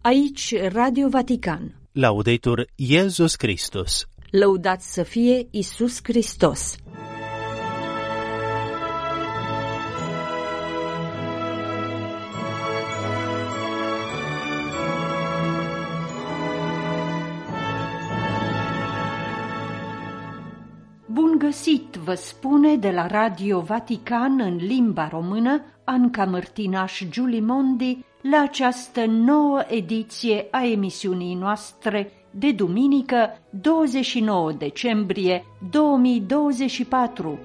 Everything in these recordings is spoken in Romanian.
Aici Radio Vatican. Laudetur Iesus Christus. Lăudați să fie Iisus Hristos. Bun găsit, vă spune de la Radio Vatican în limba română Anca Mărtinaș Giulimondi la această nouă ediție a emisiunii noastre de duminică 29 decembrie 2024.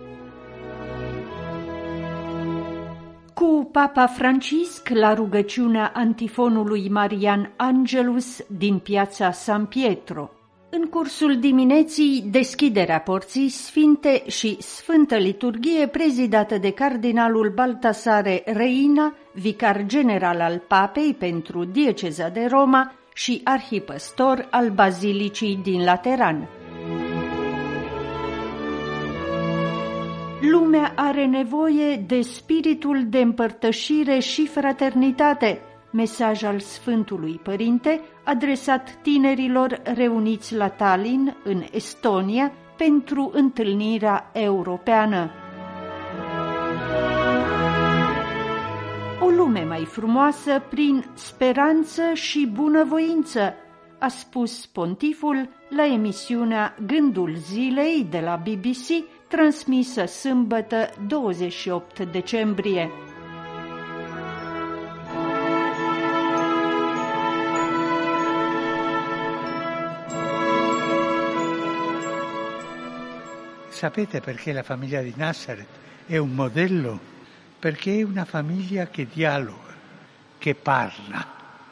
Cu Papa Francisc la rugăciunea antifonului Marian Angelus din piața San Pietro. În cursul dimineții, deschiderea porții sfinte și Sfântă Liturghie prezidată de cardinalul Baltasare Reina, vicar general al Papei pentru dieceza de Roma și arhipăstor al Bazilicii din Lateran. Lumea are nevoie de spiritul de împărtășire și fraternitate, mesaj al Sfântului Părinte adresat tinerilor reuniți la Tallinn, în Estonia, pentru întâlnirea europeană. O lume mai frumoasă prin speranță și bunăvoință, a spus pontiful la emisiunea Gândul Zilei de la BBC, transmisă sâmbătă 28 decembrie. Sapete perché la famiglia di Nazareth è un modello? Perché è una famiglia che dialoga, che parla.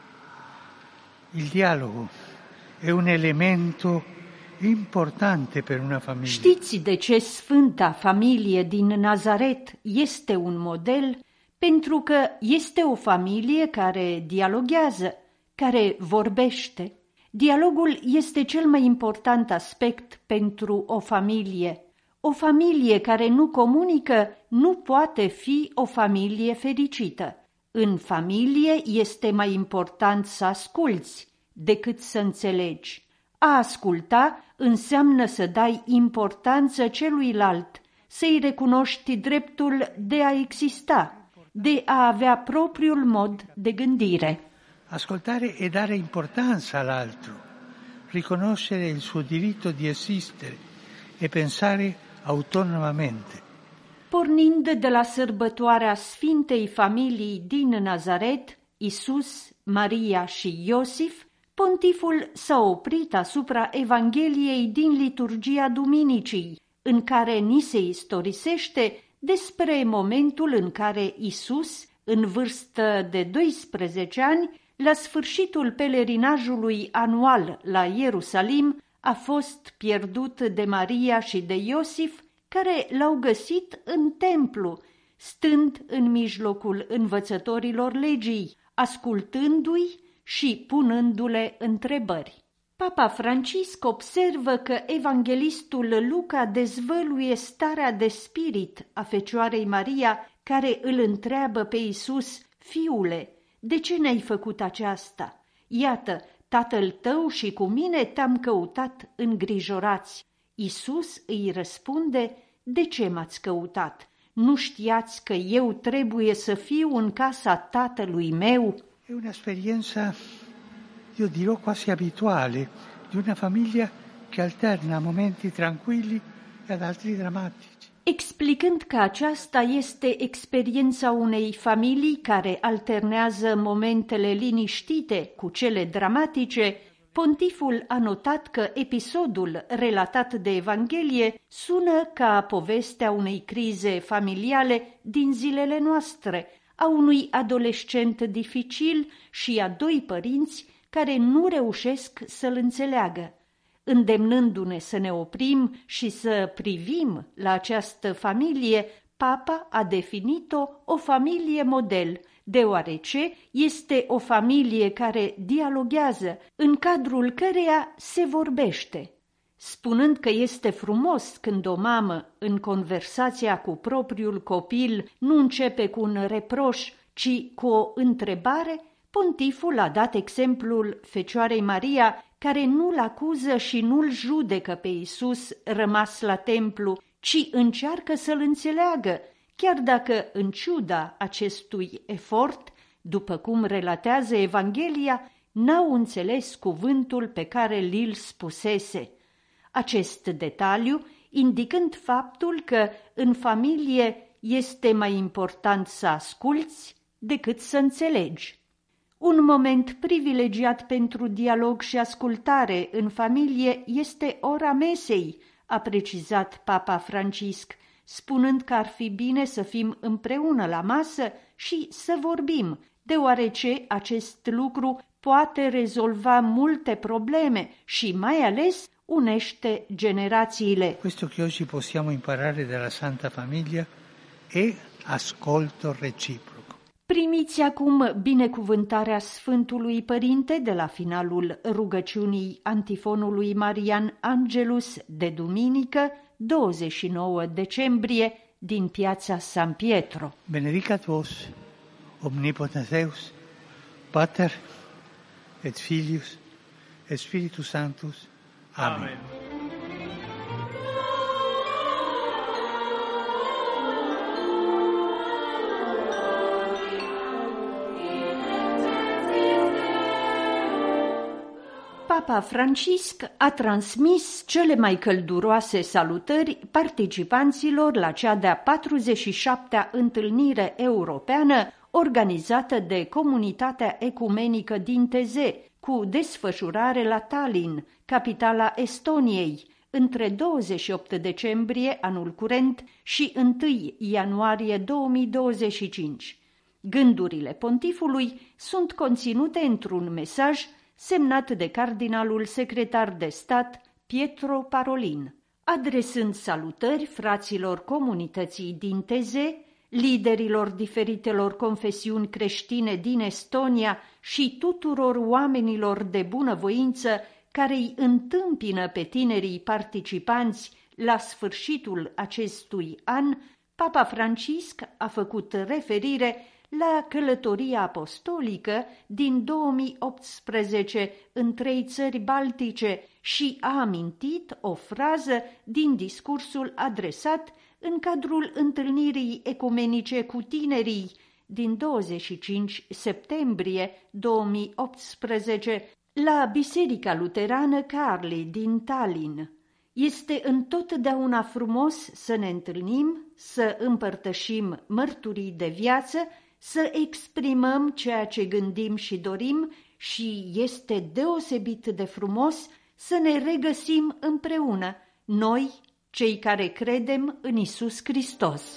Il dialogo è un elemento importante per una famiglia. Știți de ce Sfânta Familie din Nazaret este un model? Pentru că este o familie care dialoghează, care vorbește. Dialogul este cel mai important aspect pentru o familie. O familie care nu comunică nu poate fi o familie fericită. În familie este mai important să asculți decât să înțelegi. A asculta înseamnă să dai importanță celuilalt, să-i recunoști dreptul de a exista, de a avea propriul mod de gândire. Ascoltare e dare importanza all'altro, riconoscere il suo diritto di esistere e pensare autonomamente. Pornind de la sărbătoarea Sfintei Familii din Nazaret, Iisus, Maria și Iosif, pontiful s-a oprit asupra Evangheliei din liturgia duminicii, în care ni se istorisește despre momentul în care Iisus, în vârstă de 12 ani, la sfârșitul pelerinajului anual la Ierusalim, a fost pierdut de Maria și de Iosif, care l-au găsit în templu, stând în mijlocul învățătorilor legii, ascultându-i și punându-le întrebări. Papa Francisc observă că evanghelistul Luca dezvăluie starea de spirit a Fecioarei Maria, care îl întreabă pe Iisus: Fiule, de ce ne-ai făcut aceasta? Iată, tatăl tău și cu mine te-am căutat îngrijorați. Iisus îi răspunde: De ce m-ați căutat? Nu știați că eu trebuie să fiu în casa tatălui meu? È un'esperienza, io dirò quasi abituale, di una famiglia che alterna momenti tranquilli e ad altri drammatici. Explicând că aceasta este experiența unei familii care alternează momentele liniștite cu cele dramatice, pontiful a notat că episodul relatat de Evanghelie sună ca povestea unei crize familiale din zilele noastre, a unui adolescent dificil și a doi părinți care nu reușesc să-l înțeleagă. Îndemnându-ne să ne oprim și să privim la această familie, Papa a definit-o o familie model, deoarece este o familie care dialoghează, în cadrul căreia se vorbește. Spunând că este frumos când o mamă, în conversația cu propriul copil, nu începe cu un reproș, ci cu o întrebare, Pontiful a dat exemplul Fecioarei Maria, care nu-l acuză și nu-l judecă pe Iisus rămas la templu, ci încearcă să-l înțeleagă, chiar dacă, în ciuda acestui efort, după cum relatează Evanghelia, n-au înțeles cuvântul pe care li-l spusese. Acest detaliu indicând faptul că în familie este mai important să asculți decât să înțelegi. Un moment privilegiat pentru dialog și ascultare în familie este ora mesei, a precizat Papa Francisc, spunând că ar fi bine să fim împreună la masă și să vorbim, deoarece acest lucru poate rezolva multe probleme și mai ales unește generațiile. Questo che oggi possiamo imparare dalla Santa Famiglia è ascolto reciproco. Primiți acum binecuvântarea Sfântului Părinte de la finalul rugăciunii antifonului Marian Angelus de duminică, 29 decembrie, din piața San Pietro. Benedicat vos, omnipotens Deus, Pater et Filius et Spiritus Sanctus. Amen. Papa Francisc a transmis cele mai călduroase salutări participanților la cea de-a 47-a întâlnire europeană organizată de Comunitatea Ecumenică din Teze, cu desfășurare la Tallinn, capitala Estoniei, între 28 decembrie anul curent și 1 ianuarie 2025. Gândurile pontifului sunt conținute într-un mesaj semnat de cardinalul secretar de stat Pietro Parolin. Adresând salutări fraților comunității din Teze, liderilor diferitelor confesiuni creștine din Estonia și tuturor oamenilor de bunăvoință care îi întâmpină pe tinerii participanți la sfârșitul acestui an, Papa Francisc a făcut referire la călătoria apostolică din 2018 în 3 țări baltice și a amintit o frază din discursul adresat în cadrul întâlnirii ecumenice cu tinerii din 25 septembrie 2018 la Biserica Luterană Carli din Tallinn. Este întotdeauna frumos să ne întâlnim, să împărtășim mărturii de viață, să exprimăm ceea ce gândim și dorim și este deosebit de frumos să ne regăsim împreună, noi, cei care credem în Iisus Hristos.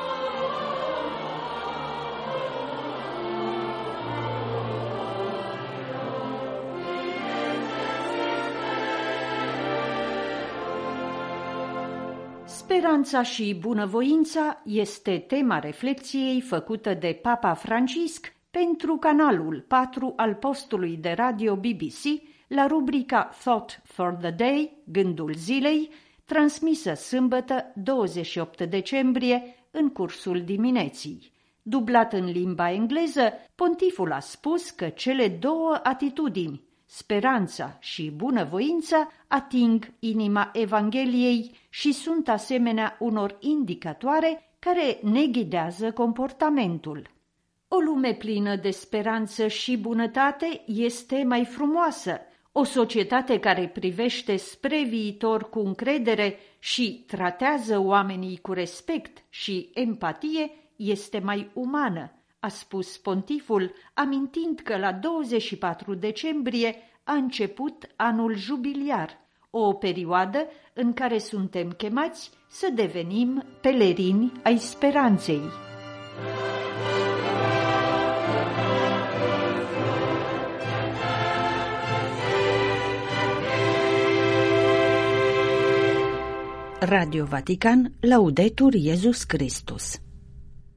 Speranța și bunăvoința este tema reflexiei făcută de Papa Francisc pentru canalul 4 al postului de radio BBC la rubrica Thought for the Day, Gândul zilei, transmisă sâmbătă 28 decembrie în cursul dimineții. Dublat în limba engleză, pontiful a spus că cele două atitudini, speranța și bunăvoința, ating inima Evangheliei și sunt asemenea unor indicatoare care ne ghidează comportamentul. O lume plină de speranță și bunătate este mai frumoasă. O societate care privește spre viitor cu încredere și tratează oamenii cu respect și empatie este mai umană, a spus pontiful, amintind că la 24 decembrie a început anul jubiliar, o perioadă în care suntem chemați să devenim pelerini ai speranței. Radio Vatican, Laudetur Iesus Christus.